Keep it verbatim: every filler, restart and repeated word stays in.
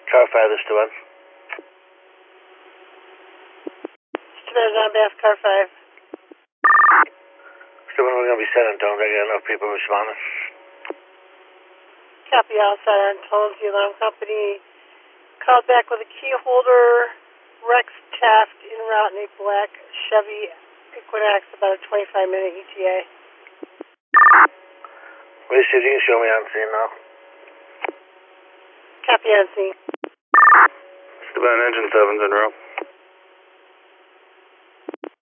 Car five, this is one. Still on Bath, car five. So when we're going to be set on tone, I got enough people responding. Copy all set on tone. The alarm company called back with a key holder, Rex Taft in route in a black Chevy Equinox, about a twenty-five minute E T A. Let me see if you can show me on scene now. Copy on scene. Esteban, engine seven's en route.